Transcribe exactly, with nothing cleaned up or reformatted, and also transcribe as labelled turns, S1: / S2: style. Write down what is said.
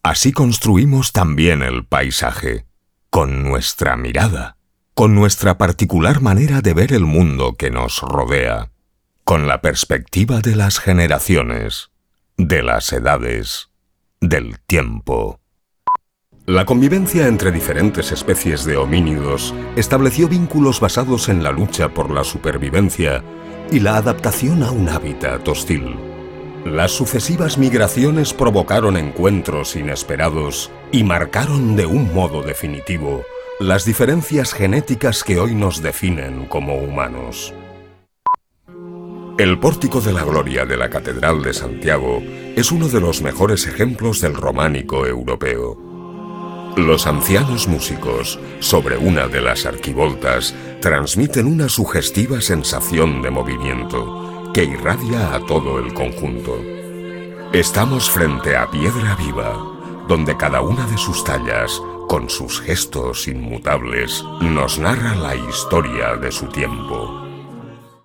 S1: Así construimos también el paisaje, con nuestra mirada, con nuestra particular manera de ver el mundo que nos rodea, con la perspectiva de las generaciones, de las edades, del tiempo. La convivencia entre diferentes especies de homínidos estableció vínculos basados en la lucha por la supervivencia y la adaptación a un hábitat hostil. Las sucesivas migraciones provocaron encuentros inesperados y marcaron de un modo definitivo las diferencias genéticas que hoy nos definen como humanos. El Pórtico de la Gloria de la Catedral de Santiago es uno de los mejores ejemplos del románico europeo. Los ancianos músicos, sobre una de las arquivoltas, transmiten una sugestiva sensación de movimiento que irradia a todo el conjunto. Estamos frente a piedra viva, donde cada una de sus tallas, con sus gestos inmutables, nos narra la historia de su tiempo.